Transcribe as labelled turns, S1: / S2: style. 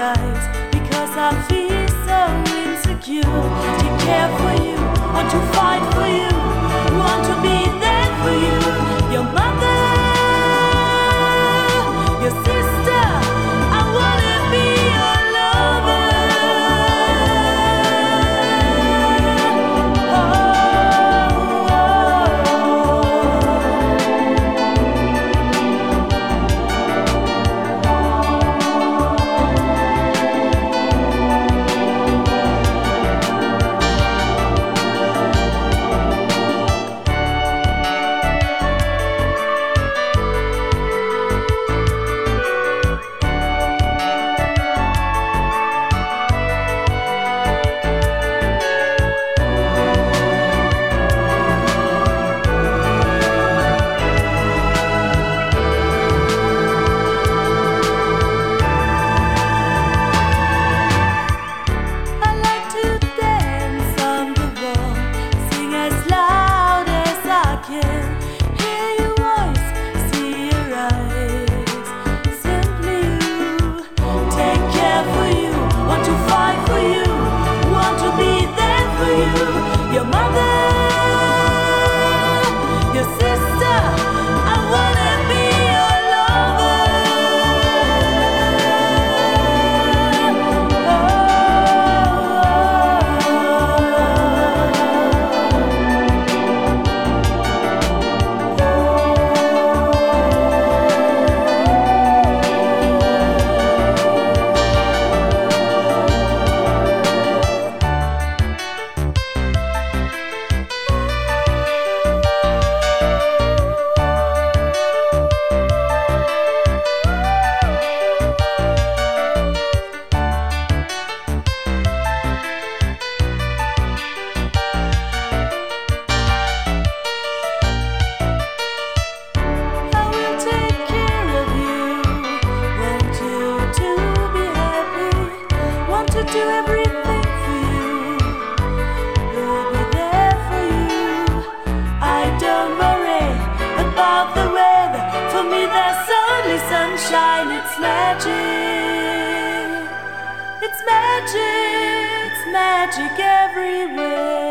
S1: eyes, because I feel so insecure. Take care for you, want to fight for you, want to be there for you. Your mother, your sister, I wanna be your lover. Your mother, your sister, I wanna be your lover. Do everything for you, we'll be there for you. I don't worry about the weather, for me there's only sunshine. It's magic, it's magic, it's magic everywhere.